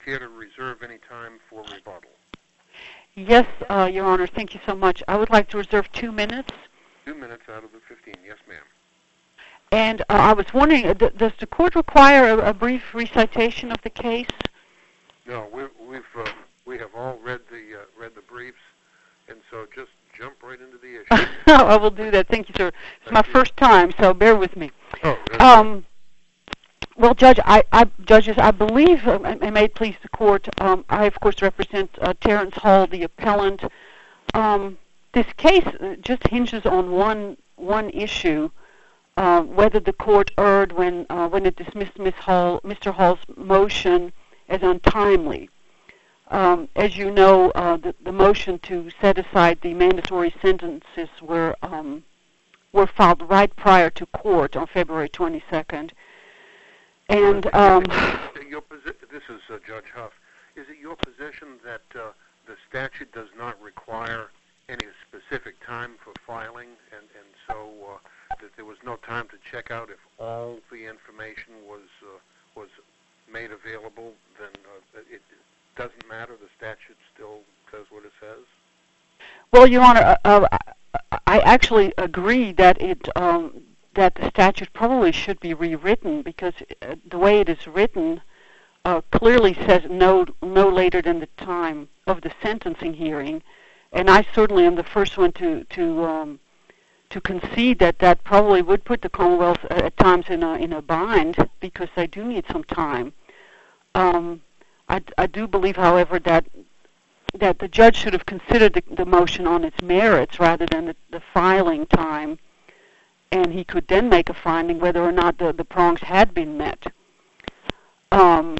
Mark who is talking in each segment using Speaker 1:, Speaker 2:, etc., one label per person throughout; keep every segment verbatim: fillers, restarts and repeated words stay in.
Speaker 1: care to reserve any time for rebuttal?
Speaker 2: Yes, uh, Your Honor, thank you so much. I would like to reserve two minutes.
Speaker 1: Two minutes out of the fifteen, yes, ma'am.
Speaker 2: And uh, I was wondering, uh, d- does the court require a, a brief recitation of the case?
Speaker 1: No, we, we've uh, we have all read the uh, read the briefs, and so just jump right into the issue.
Speaker 2: I will do that. Thank you, sir. It's
Speaker 1: Thank
Speaker 2: my
Speaker 1: you.
Speaker 2: first time, so bear with me.
Speaker 1: Oh, that's
Speaker 2: Um, well, Judge, I, I, judges, I believe, um, and may it please the court, um, I, of course, represent uh, Terrence Hall, the appellant. Um, this case just hinges on one one issue, uh, whether the court erred when uh, when it dismissed Miz Hall, Mister Hall's motion as untimely. Um, as you know, uh, the, the motion to set aside the mandatory sentences were um, were filed right prior to court on February twenty-second. And um,
Speaker 1: your posi- this is uh, Judge Huff. Is it your position that uh, the statute does not require any specific time for filing, and, and so uh, that there was no time to check out if all the information was uh, was made available? Then uh, it doesn't matter. The statute still says what it says.
Speaker 2: Well, Your Honor, uh, uh, I actually agree that it um, that the statute probably should be rewritten, because uh, the way it is written uh, clearly says no no later than the time of the sentencing hearing, and I certainly am the first one to to um, to concede that that probably would put the Commonwealth at times in a in a bind, because they do need some time. Um, I, I do believe, however, that that the judge should have considered the, the motion on its merits rather than the, the filing time, and he could then make a finding whether or not the, the prongs had been met. Um,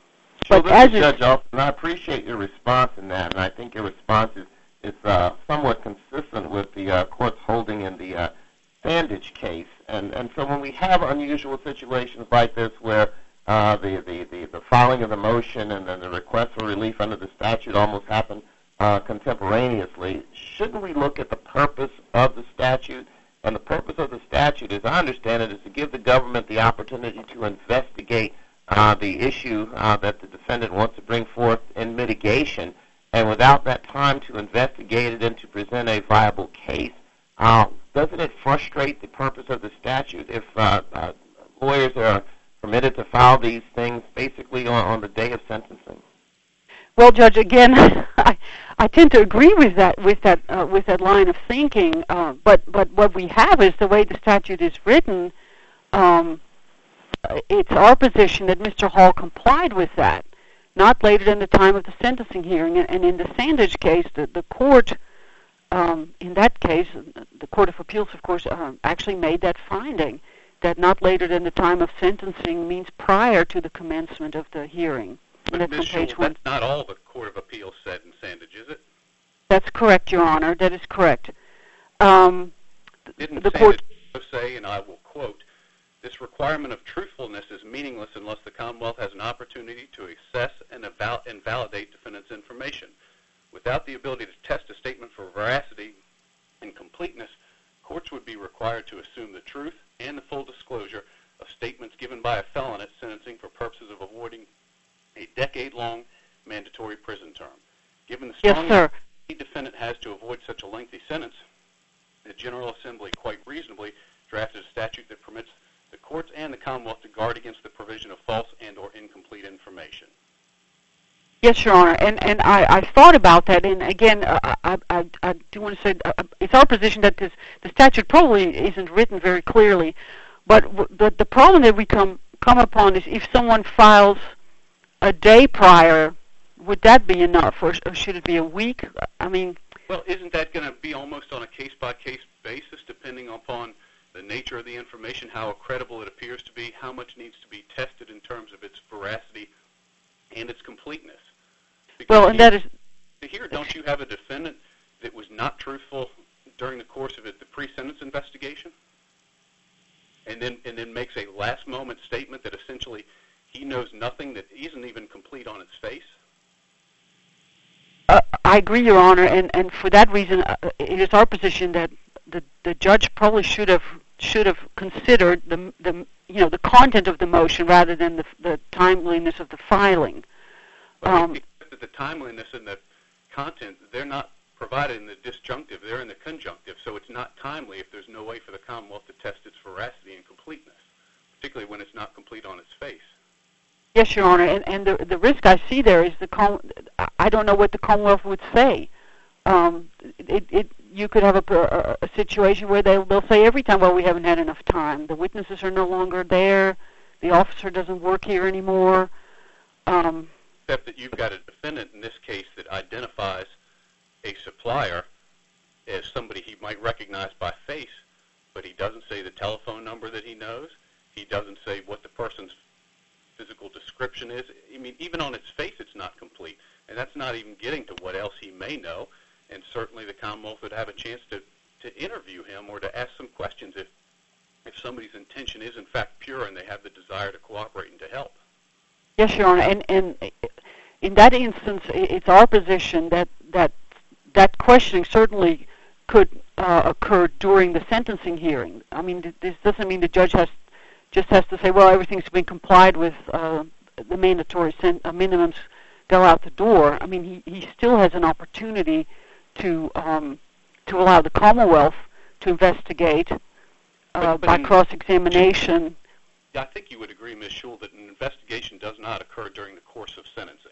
Speaker 3: so
Speaker 2: but
Speaker 3: this
Speaker 2: as
Speaker 3: is Judge Alston, and I appreciate your response in that, and I think your response is, is uh, somewhat consistent with the uh, court's holding in the uh, Sandage case. And, and so when we have unusual situations like this where uh, the, the, the, the filing of the motion and then the request for relief under the statute almost happen uh, contemporaneously, shouldn't we look at the purpose of the statute? And the purpose of the statute, as I understand it, is to give the government the opportunity to investigate uh, the issue uh, that the defendant wants to bring forth in mitigation. And without that time to investigate it and to present a viable case, uh, doesn't it frustrate the purpose of the statute if uh, uh, lawyers are permitted to file these things basically on, on the day of sentencing?
Speaker 2: Well, Judge, again, I, I tend to agree with that with that uh, with that line of thinking. Uh, but but what we have is the way the statute is written. Um, it's our position that Mister Hall complied with that, not later than the time of the sentencing hearing. And in the Sandage case, the, the court, um, in that case, the Court of Appeals, of course, uh, actually made that finding, that not later than the time of sentencing means prior to the commencement of the hearing.
Speaker 4: But
Speaker 2: That's
Speaker 4: Miz
Speaker 2: on page
Speaker 4: Schul,
Speaker 2: one.
Speaker 4: that's not all the Court of Appeals said in Sandage, is it?
Speaker 2: That's correct, Your Honor. That is correct. Um,
Speaker 4: Didn't
Speaker 2: the
Speaker 4: Sandage
Speaker 2: court
Speaker 4: say, and I will quote, "This requirement of truthfulness is meaningless unless the Commonwealth has an opportunity to assess and, eval- and validate defendant's information. Without the ability to test a statement for veracity and completeness, courts would be required to assume the truth and the full disclosure of statements given by a felon at sentencing for purposes of avoiding a decade-long mandatory prison term. Given the strong
Speaker 2: Yes, sir.
Speaker 4: the defendant has to avoid such a lengthy sentence, the General Assembly quite reasonably drafted a statute that permits the courts and the Commonwealth to guard against the provision of false and or incomplete information."
Speaker 2: Yes, Your Honor, and and I, I thought about that, and again, uh, I, I I do want to say uh, it's our position that this the statute probably isn't written very clearly, but w- the the problem that we come come upon is if someone files a day prior, would that be enough, or, or should it be a week? I mean,
Speaker 4: Well, isn't that going to be almost on a case-by-case basis, depending upon the nature of the information, how credible it appears to be, how much needs to be tested in terms of its veracity and its completeness? Because
Speaker 2: well, and
Speaker 4: here,
Speaker 2: that is
Speaker 4: here, don't you have a defendant that was not truthful during the course of it, the pre-sentence investigation, and then and then makes a last-moment statement that essentially he knows nothing, that isn't even complete on its face?
Speaker 2: Uh, I agree, Your Honor, and, and for that reason, uh, it is our position that the the judge probably should have should have considered the the you know the content of the motion rather than the the timeliness of the filing. Um,
Speaker 4: But the timeliness and the content, they're not provided in the disjunctive, they're in the conjunctive, so it's not timely if there's no way for the Commonwealth to test its veracity and completeness, particularly when it's not complete on its face.
Speaker 2: yes, Your Honor, and, and the, the risk I see there is the Com- I don't know what the Commonwealth would say. Um, it, it, you could have a, a, a situation where they'll, they'll say every time, well, we haven't had enough time. The witnesses are no longer there. The officer doesn't work here anymore. Um,
Speaker 4: Except that you've got a defendant in this case that identifies a supplier as somebody he might recognize by face, but he doesn't say the telephone number that he knows. He doesn't say what the person's physical description is. I mean, even on its face, it's not complete. And that's not even getting to what else he may know. And certainly the Commonwealth would have a chance to, to interview him or to ask some questions if, if somebody's intention is, in fact, pure and they have the desire to cooperate and to help.
Speaker 2: yes, Your Honor, and, and in that instance, it's our position that that, that questioning certainly could uh, occur during the sentencing hearing. I mean, this doesn't mean the judge has just has to say, well, everything's been complied with, uh, the mandatory sen- uh, minimums go out the door. I mean, he, he still has an opportunity to um, to allow the Commonwealth to investigate uh,
Speaker 4: But- but
Speaker 2: by
Speaker 4: in-
Speaker 2: cross-examination.
Speaker 4: I think you would agree, Miz Schul, that an investigation does not occur during the course of sentencing.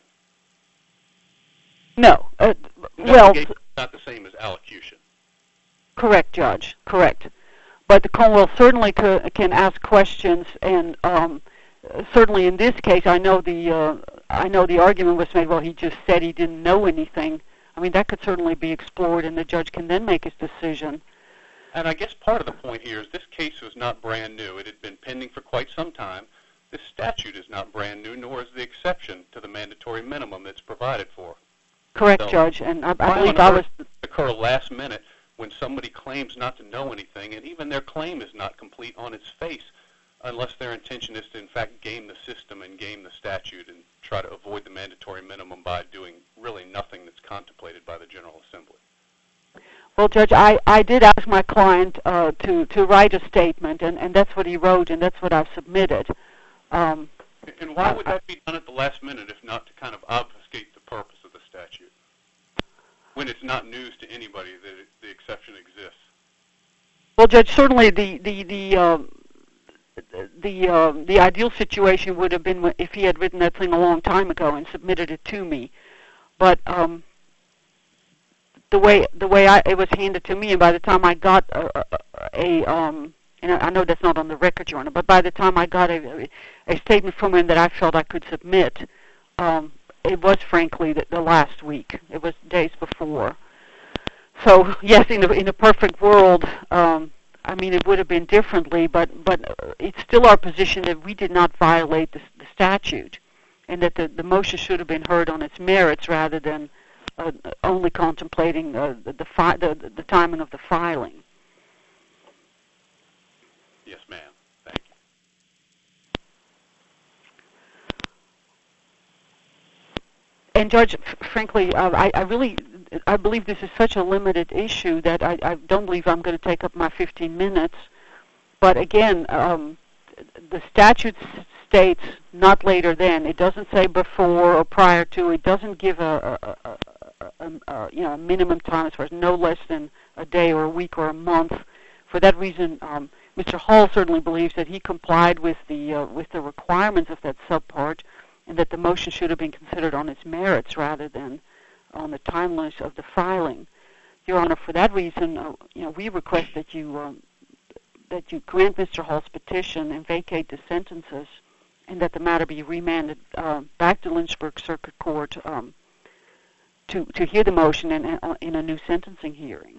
Speaker 2: No. Uh, well,
Speaker 4: Investigation is not the same as allocution.
Speaker 2: correct, Judge. Correct. But the Commonwealth certainly co- can ask questions, and um, certainly in this case, I know the uh, I know the argument was made. Well, he just said he didn't know anything. I mean, that could certainly be explored, and the judge can then make his decision.
Speaker 4: And I guess part of the point here is this case was not brand new. It had been pending for quite some time. This statute is not brand new, nor is the exception to the mandatory minimum that's provided for.
Speaker 2: Correct,
Speaker 4: So,
Speaker 2: Judge. And I, I
Speaker 4: why
Speaker 2: believe
Speaker 4: on
Speaker 2: I was.
Speaker 4: earth occur last minute when somebody claims not to know anything, and even their claim is not complete on its face, unless their intention is to, in fact, game the system and game the statute and try to avoid the mandatory minimum by doing really nothing that's contemplated by the General Assembly.
Speaker 2: Well, Judge, I, I did ask my client uh, to, to write a statement, and, and that's what he wrote, and that's what I've submitted. Um,
Speaker 4: And why would that be done at the last minute if not to kind of obfuscate the purpose of the statute, when it's not news to anybody that it, the exception exists?
Speaker 2: well, Judge, certainly the the the um, the uh, the ideal situation would have been if he had written that thing a long time ago and submitted it to me, but um, the way the way I, it was handed to me, and by the time I got a, a, a um, and I know that's not on the record, Your Honor, but by the time I got a, a statement from him that I felt I could submit, um, it was frankly the, the last week. It was days before. So yes, in a, in a perfect world, um, I mean, it would have been differently, but but it's still our position that we did not violate the, the statute, and that the, the motion should have been heard on its merits rather than uh, only contemplating uh, the the, fi- the the timing of the filing.
Speaker 4: Yes, ma'am. Thank you.
Speaker 2: And Judge, f- frankly, uh, I, I really, I believe this is such a limited issue that I, I don't believe I'm going to take up my fifteen minutes. But again, um, the statute s- states not later than. It doesn't say before or prior to. It doesn't give a, a, a, a, a, a you know a minimum time as far as no less than a day or a week or a month. For that reason, um, Mister Hall certainly believes that he complied with the uh, with the requirements of that subpart, and that the motion should have been considered on its merits rather than on the timeliness of the filing. Your Honor, for that reason, uh, you know, we request that you um, that you grant Mister Hall's petition and vacate the sentences, and that the matter be remanded uh, back to Lynchburg Circuit Court um, to to hear the motion in, in a new sentencing hearing.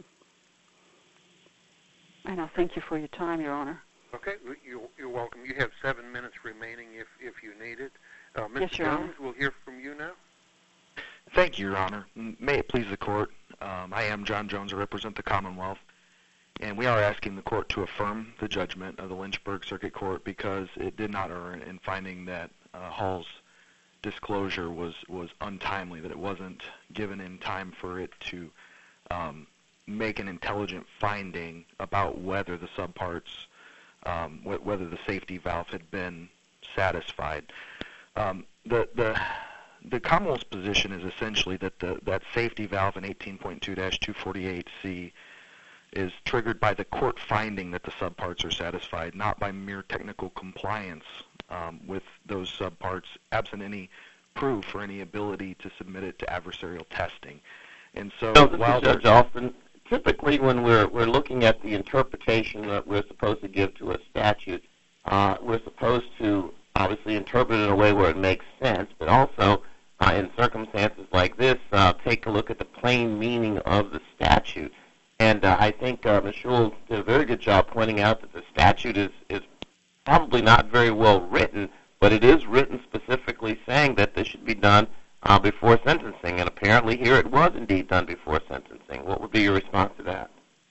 Speaker 2: And I thank you for your time, Your Honor.
Speaker 1: Okay, you're, you're welcome. You have seven minutes remaining if, if you need it. Uh, Mister
Speaker 2: Yes, Your
Speaker 1: Jones,
Speaker 2: Honor.
Speaker 1: we'll hear from you now.
Speaker 5: Thank you, Your Honor. May it please the Court, um, I am John Jones. I represent the Commonwealth, and we are asking the Court to affirm the judgment of the Lynchburg Circuit Court because it did not err in finding that uh, Hall's disclosure was, was untimely, that it wasn't given in time for it to um, make an intelligent finding about whether the subparts, um, wh- whether the safety valve had been satisfied. Um, the, the the Commonwealth's position is essentially that the, that safety valve in eighteen point two dash two forty-eight C is triggered by the court finding that the subparts are satisfied, not by mere technical compliance um, with those subparts, absent any proof or any ability to submit it to adversarial testing. And so,
Speaker 3: so this
Speaker 5: while
Speaker 3: is Judge Alston, typically when we're we're looking at the interpretation that we're supposed to give to a statute, uh, we're supposed to obviously interpret it in a way where it makes sense, but also uh, in circumstances like this, uh, take a look at the plain meaning of the statute. And uh, I think uh, Miz Schul did a very good job pointing out that the statute is, is probably not very well written, but it is written specifically saying that this should be done uh, before sentencing, and apparently here it was indeed done before sentencing. What would be your response to that?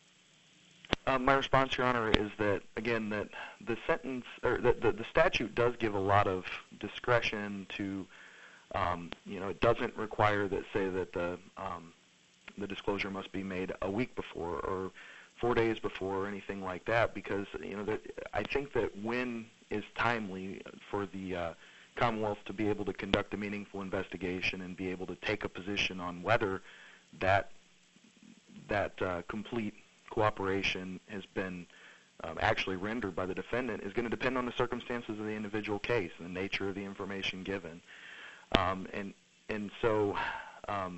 Speaker 5: Uh, my response, Your Honor, is that, again, that the sentence, or that the, the statute does give a lot of discretion to, um, you know, it doesn't require that, say, that the um, the disclosure must be made a week before or four days before or anything like that, because, you know, that I think that when is timely for the uh, Commonwealth to be able to conduct a meaningful investigation and be able to take a position on whether that that uh, complete cooperation has been um, actually rendered by the defendant is going to depend on the circumstances of the individual case and the nature of the information given. Um, and and so um,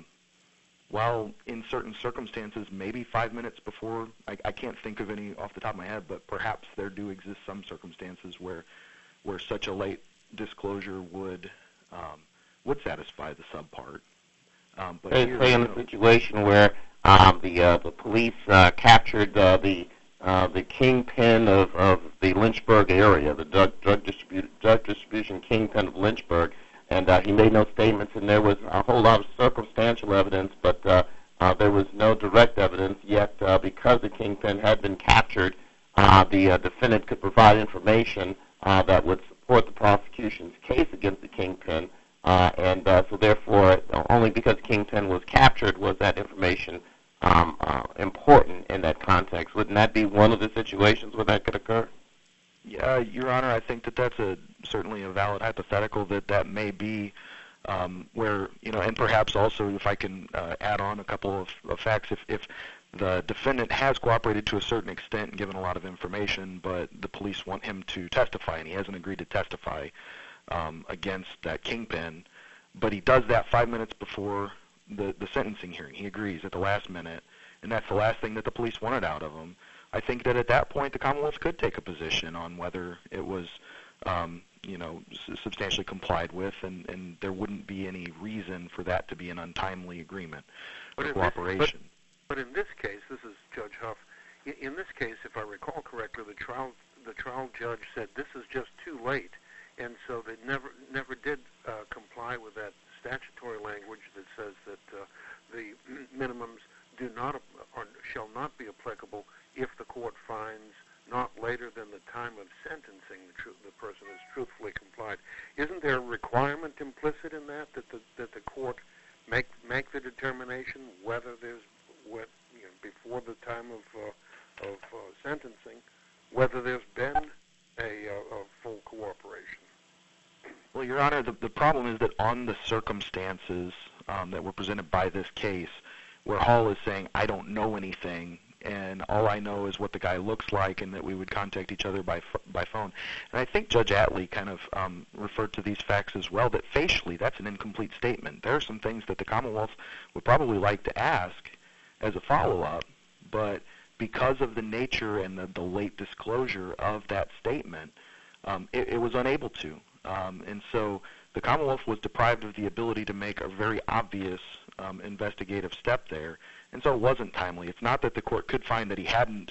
Speaker 5: while in certain circumstances, maybe five minutes before, I, I can't think of any off the top of my head, but perhaps there do exist some circumstances where where such a late disclosure would um, would satisfy the subpart. Um, but
Speaker 3: Say,
Speaker 5: here,
Speaker 3: say in
Speaker 5: you
Speaker 3: a
Speaker 5: know,
Speaker 3: situation where um, the uh, the police uh, captured uh, the uh, the kingpin of, of the Lynchburg area, the drug drug, distribu- drug distribution kingpin of Lynchburg, and uh, he made no statements, and there was a whole lot of circumstantial evidence, but uh, uh, there was no direct evidence. Yet, uh, because the kingpin had been captured, uh, the uh, defendant could provide information uh, that would support the prosecution's case against the kingpin. Uh, and uh, so therefore, only because Kingpin was captured was that information um, uh, important in that context. Wouldn't that be one of the situations where that could occur?
Speaker 5: Yeah, Your Honor, I think that that's a certainly a valid hypothetical that that may be um, where, you know, and perhaps also if I can uh, add on a couple of, of facts, if, if the defendant has cooperated to a certain extent and given a lot of information, but the police want him to testify and he hasn't agreed to testify Um, against that kingpin, but he does that five minutes before the, the sentencing hearing. He agrees at the last minute, and that's the last thing that the police wanted out of him. I think that at that point the Commonwealth could take a position on whether it was, um, you know, s- substantially complied with, and, and there wouldn't be any reason for that to be an untimely agreement
Speaker 1: But
Speaker 5: or
Speaker 1: in
Speaker 5: cooperation.
Speaker 1: This, but, but in this case, this is Judge Huff. In, in this case, if I recall correctly, the trial the trial judge said this is just too late. And so they never never did uh, comply with that statutory language that says that uh, the minimums do not or shall not be applicable if the court finds not later than the time of sentencing the, tr- the person has truthfully complied. Isn't there a requirement implicit in that that the that the court make make the determination whether there's what you know, before the time of uh, of uh, sentencing whether there's been a, uh, a full cooperation?
Speaker 5: Well, Your Honor, the, the problem is that on the circumstances um, that were presented by this case, where Hall is saying, I don't know anything, and all I know is what the guy looks like, and that we would contact each other by f- by phone. And I think Judge Attlee kind of um, referred to these facts as well, that facially that's an incomplete statement. There are some things that the Commonwealth would probably like to ask as a follow-up, but because of the nature and the, the late disclosure of that statement, um, it, it was unable to. Um, and so the Commonwealth was deprived of the ability to make a very obvious um, investigative step there, and so it wasn't timely. It's not that the court could find that he hadn't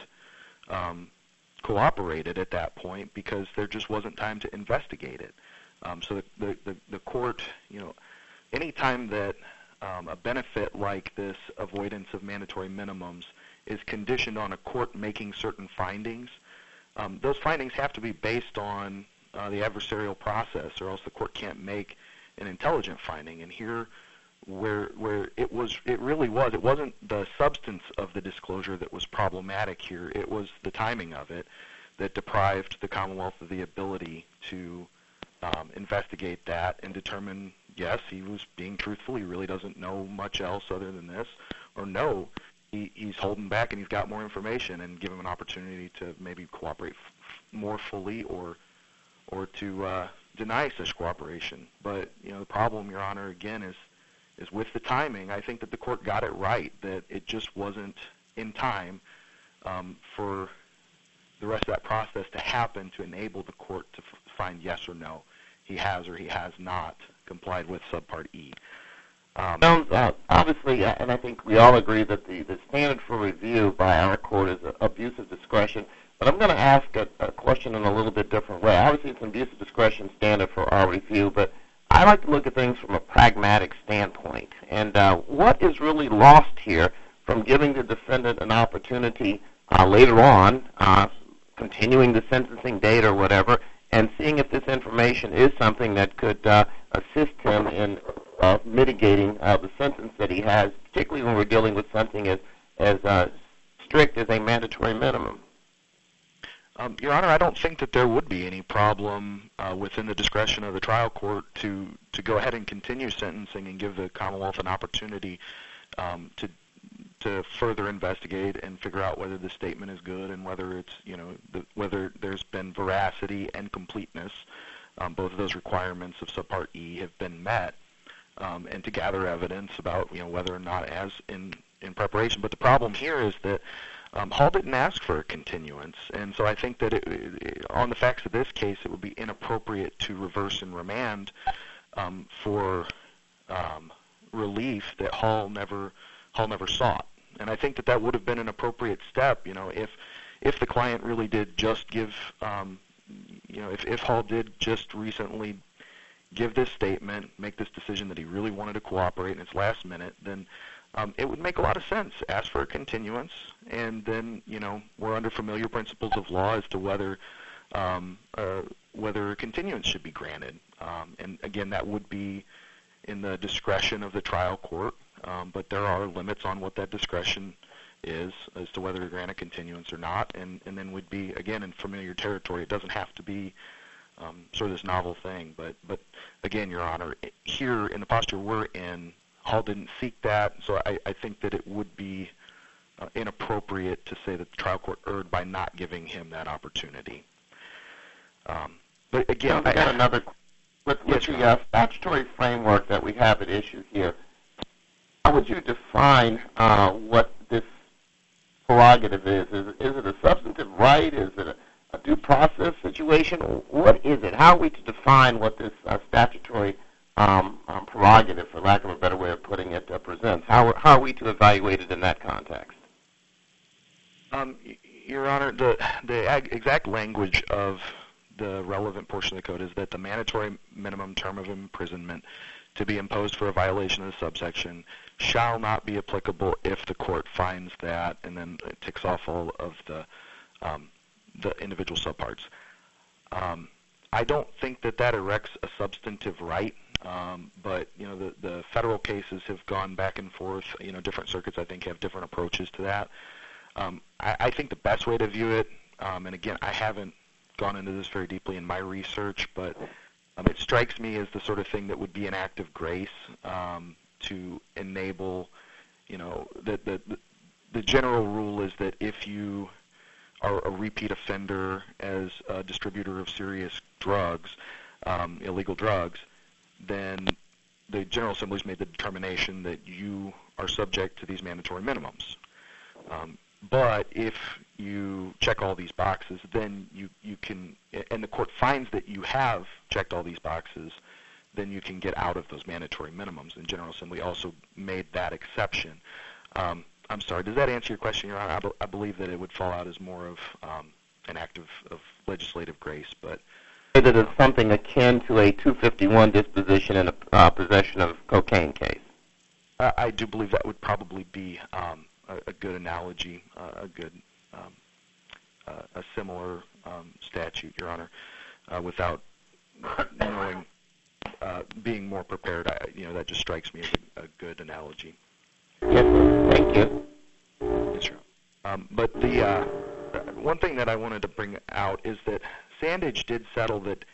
Speaker 5: um, cooperated at that point, because there just wasn't time to investigate it. Um, so the, the, the, the court, you know, any time that um, a benefit like this avoidance of mandatory minimums is conditioned on a court making certain findings, um, those findings have to be based on Uh, the adversarial process, or else the court can't make an intelligent finding. And here, where where it was, it really was, it wasn't the substance of the disclosure that was problematic here. It was the timing of it that deprived the Commonwealth of the ability to um, investigate that and determine yes, he was being truthful, he really doesn't know much else other than this, or no, he, he's holding back and he's got more information, and give him an opportunity to maybe cooperate f- more fully, or or to uh, deny such cooperation. But you know, the problem, Your Honor, again, is is with the timing. I think that the court got it right, that it just wasn't in time um, for the rest of that process to happen to enable the court to f- find yes or no, he has or he has not complied with subpart E. Um,
Speaker 3: Jones, uh, obviously, uh, and I think we all agree that the, the standard for review by our court is uh, abuse of discretion. But I'm going to ask a, a question in a little bit different way. Obviously, it's an abuse of discretion standard for our review, but I like to look at things from a pragmatic standpoint. And uh, what is really lost here from giving the defendant an opportunity uh, later on, uh, continuing the sentencing date or whatever, and seeing if this information is something that could uh, assist him in uh, mitigating uh, the sentence that he has, particularly when we're dealing with something as, as uh, strict as a mandatory minimum?
Speaker 5: Um, Your Honor, I don't think that there would be any problem uh, within the discretion of the trial court to, to go ahead and continue sentencing and give the Commonwealth an opportunity um, to to further investigate and figure out whether the statement is good and whether it's, you know, the, whether there's been veracity and completeness. Um, both of those requirements of subpart E have been met, um, and to gather evidence about, you know, whether or not as in, in preparation. But the problem here is that Um, Hall didn't ask for a continuance, and so I think that it, it, on the facts of this case, it would be inappropriate to reverse and remand um, for um, relief that Hall never Hall never sought. And I think that that would have been an appropriate step. You know, if if the client really did just give, um, you know, if if Hall did just recently give this statement, make this decision that he really wanted to cooperate in its last minute, then Um, it would make a lot of sense. Ask for a continuance, and then, you know, we're under familiar principles of law as to whether um, uh, whether a continuance should be granted. Um, and again, that would be in the discretion of the trial court, um, but there are limits on what that discretion is as to whether to grant a continuance or not. And, and then we'd be, again, in familiar territory. It doesn't have to be um, sort of this novel thing. But, but again, Your Honor, here in the posture we're in, Hall didn't seek that, so I, I think that it would be uh, inappropriate to say that the trial court erred by not giving him that opportunity. Um, but again,
Speaker 3: I got another. With, with
Speaker 5: yes,
Speaker 3: the uh, statutory framework that we have at issue here, how would you define uh, what this prerogative is? Is, is it a substantive right? Is it a, a due process situation? What is it? How are we to define what this uh, statutory Um, um, prerogative, for lack of a better way of putting it, uh, presents? How, how are we to evaluate it in that context?
Speaker 5: Um, Your Honor, the the ag- exact language of the relevant portion of the code is that the mandatory minimum term of imprisonment to be imposed for a violation of the subsection shall not be applicable if the court finds that, and then it ticks off all of the um, the individual subparts. Um, I don't think that that erects a substantive right. Um, but, you know, the, the federal cases have gone back and forth. You know, different circuits, I think, have different approaches to that. Um, I, I think the best way to view it, um, and again, I haven't gone into this very deeply in my research, but um, it strikes me as the sort of thing that would be an act of grace um, to enable, you know, the, the, the general rule is that if you are a repeat offender as a distributor of serious drugs, um, illegal drugs, then the General Assembly's made the determination that you are subject to these mandatory minimums. Um, but if you check all these boxes, then you, you can, and the court finds that you have checked all these boxes, then you can get out of those mandatory minimums. And General Assembly also made that exception. Um, I'm sorry, does that answer your question, Your Honor? I, be, I believe that it would fall out as more of um, an act of, of legislative grace, but
Speaker 3: That it's something akin to a two fifty-one disposition in a uh, possession of cocaine case.
Speaker 5: Uh, I do believe that would probably be um, a, a good analogy, uh, a good, um, uh, a similar um, statute, Your Honor, uh, without knowing, uh, being more prepared. I, you know, that just strikes me as a, a good analogy.
Speaker 3: Yes, sir. Thank you.
Speaker 5: Yes, sir. Um, but the uh, one thing that I wanted to bring out is that Sandage did settle that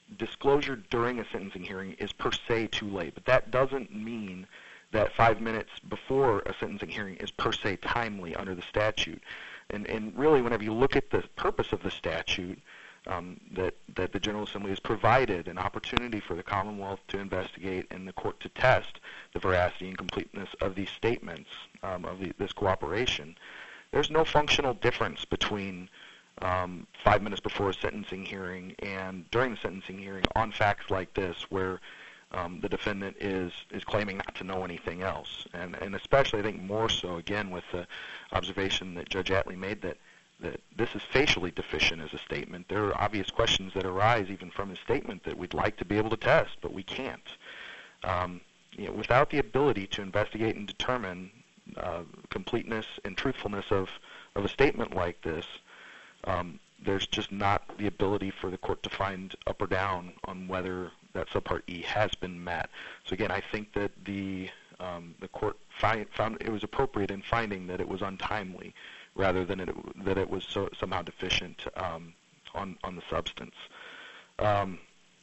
Speaker 5: disclosure during a sentencing hearing is per se too late, but that doesn't mean that five minutes before a sentencing hearing is per se timely under the statute. And, and really, whenever you look at the purpose of the statute, um, that, that the General Assembly has provided an opportunity for the Commonwealth to investigate and the court to test the veracity and completeness of these statements, um, of the, this cooperation, there's no functional difference between um, five minutes before a sentencing hearing and during the sentencing hearing on facts like this, where Um, the defendant is, is claiming not to know anything else. And, and especially, I think, more so, again, with the observation that Judge Attlee made that, that this is facially deficient as a statement. There are obvious questions that arise even from his statement that we'd like to be able to test, but we can't. Um, you know, without the ability to investigate and determine uh, completeness and truthfulness of, of a statement like this, um, there's just not the ability for the court to find up or down on whether that subpart E has been met. So again, I think that the um, the court fi found it was appropriate in finding that it was untimely, rather than it, that it was so, somehow deficient um, on on the substance. Um,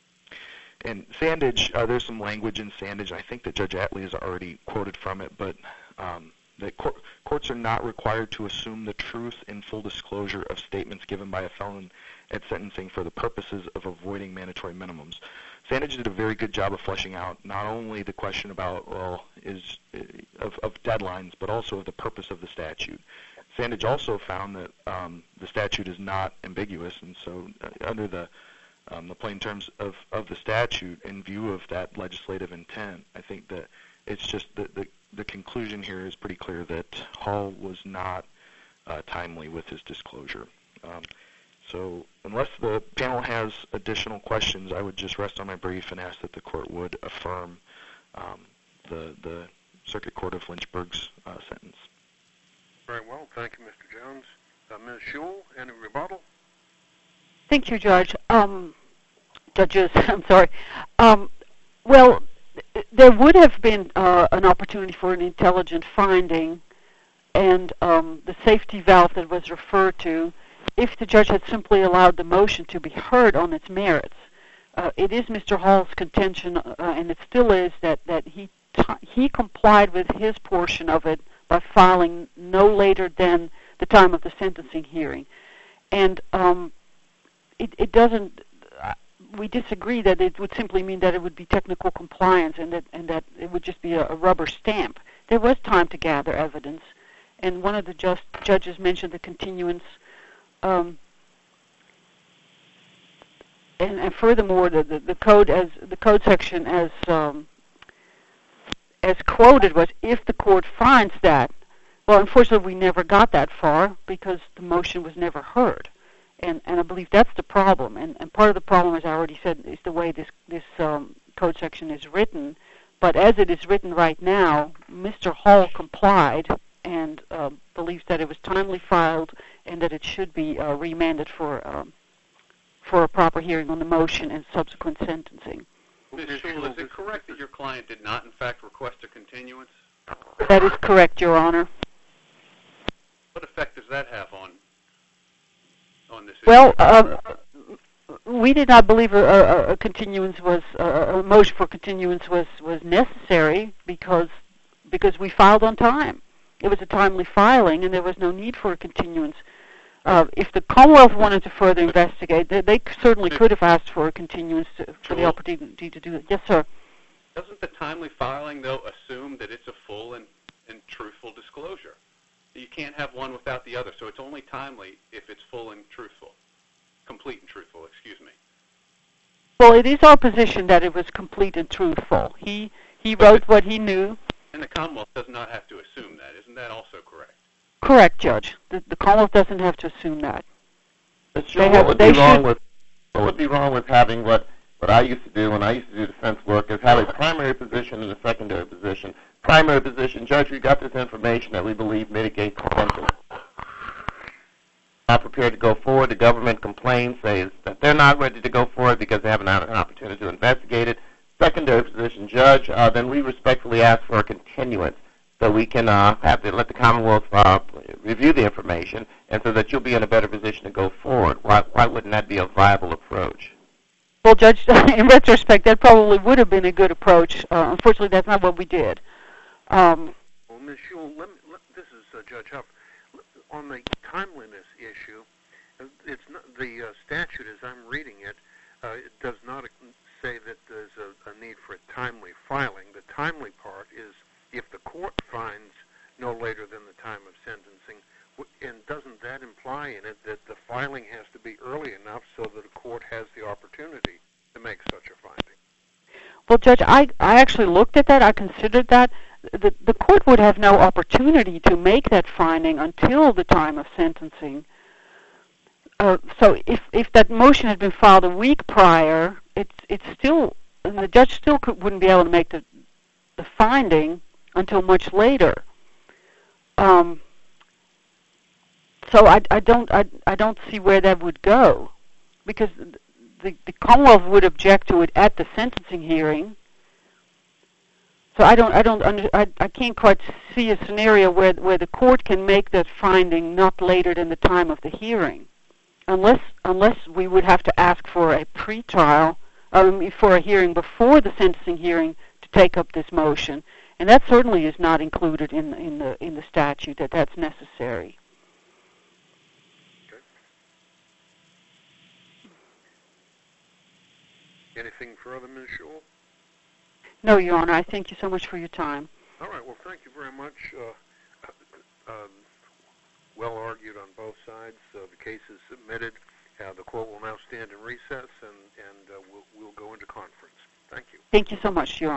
Speaker 5: and Sandage, uh, there's some language in Sandage. I think that Judge Attlee has already quoted from it, but um, that court, courts are not required to assume the truth and full disclosure of statements given by a felon at sentencing for the purposes of avoiding mandatory minimums. Sandage did a very good job of fleshing out not only the question about, well, is of, of deadlines, but also of the purpose of the statute. Sandage also found that um, the statute is not ambiguous, and so uh, under the um, the plain terms of, of the statute, in view of that legislative intent, I think that it's just the, the, the conclusion here is pretty clear that Hall was not uh, timely with his disclosure. Um, So unless the panel has additional questions, I would just rest on my brief and ask that the court would affirm um, the, the Circuit Court of Lynchburg's uh, sentence.
Speaker 1: Very well. Thank you, Mister Jones. Uh, Miz Schewel, any rebuttal?
Speaker 2: Thank you, Judge. Um, judges, I'm sorry. Um, well, there would have been uh, an opportunity for an intelligent finding, and um, the safety valve that was referred to, if the judge had simply allowed the motion to be heard on its merits. Uh, it is Mister Hall's contention, uh, and it still is, that, that he t he complied with his portion of it by filing no later than the time of the sentencing hearing. And um, it, it doesn't, uh, we disagree that it would simply mean that it would be technical compliance and that, and that it would just be a, a rubber stamp. There was time to gather evidence, and one of the just judges mentioned the continuance. Um, and, and furthermore, the, the, the code as the code section as um, as quoted was, if the court finds that. Well, unfortunately, we never got that far because the motion was never heard, and and I believe that's the problem. And and part of the problem, as I already said, is the way this this um, code section is written. But as it is written right now, Mister Hall complied and uh, believes that it was timely filed and that it should be uh, remanded for um, for a proper hearing on the motion and subsequent sentencing.
Speaker 4: Miz Schewel, is it correct that your client did not, in fact, request a continuance?
Speaker 2: That is correct, Your Honor.
Speaker 4: What effect does that have on on this issue?
Speaker 2: Well, uh, we did not believe a, a, a continuance was uh, a motion for continuance was was necessary because because we filed on time. It was a timely filing, and there was no need for a continuance. Uh, if the Commonwealth wanted to further investigate, they, they certainly could have asked for a continuance to, for the opportunity to do it. Yes, sir.
Speaker 4: Doesn't the timely filing, though, assume that it's a full and, and truthful disclosure? You can't have one without the other, so it's only timely if it's full and truthful, complete and truthful, excuse me.
Speaker 2: Well, it is our position that it was complete and truthful. He he wrote what he knew.
Speaker 4: And the Commonwealth does not have to assume that. Isn't that also correct?
Speaker 2: Correct, Judge. The, the Commonwealth doesn't have to assume that.
Speaker 3: Mister Schewel, what would be wrong with what would be wrong with having what what I used to do when I used to do defense work is have a primary position and a secondary position. Primary position, Judge, we got this information that we believe mitigates the sentence. Not prepared to go forward. The government complains, says that they're not ready to go forward because they haven't had an opportunity to investigate it. Secondary position, Judge, uh, then we respectfully ask for a continuance so we can uh, have to let the Commonwealth uh, review the information, and so that you'll be in a better position to go forward. Why, why wouldn't that be a viable approach?
Speaker 2: Well, Judge, in retrospect, that probably would have been a good approach. Uh, unfortunately, that's not what we did. Um,
Speaker 1: Well, Miz Schul, let me, let, this is uh, Judge Huff. On the timeliness issue, uh, it's not, the uh, statute, as I'm reading it, uh, it does not say that there's a, a need for a timely filing. The timely part is if the court finds no later than the time of sentencing, and doesn't that imply in it that the filing has to be early enough so that a court has the opportunity to make such a finding?
Speaker 2: well, Judge, I, I actually looked at that. I considered that. The, the court would have no opportunity to make that finding until the time of sentencing. Uh, so if, if that motion had been filed a week prior, it's it's still, and the judge still could, wouldn't be able to make the, the finding until much later. Um, so I, I don't I, I don't see where that would go, because the, the Commonwealth would object to it at the sentencing hearing. So I don't I don't under, I, I can't quite see a scenario where where the court can make that finding not later than the time of the hearing, unless unless we would have to ask for a pretrial, um, for a hearing before the sentencing hearing to take up this motion, and that certainly is not included in in the in the statute that that's necessary.
Speaker 1: Okay. Anything further, Miz Schul?
Speaker 2: No, Your Honor. I thank you so much for your time.
Speaker 1: All right. Well, thank you very much. Uh, um, well argued on both sides. Uh, the case is submitted. Uh, the court will now stand in recess, and, and uh, we'll, we'll go into conference. Thank you.
Speaker 2: Thank you so much, Your Honor.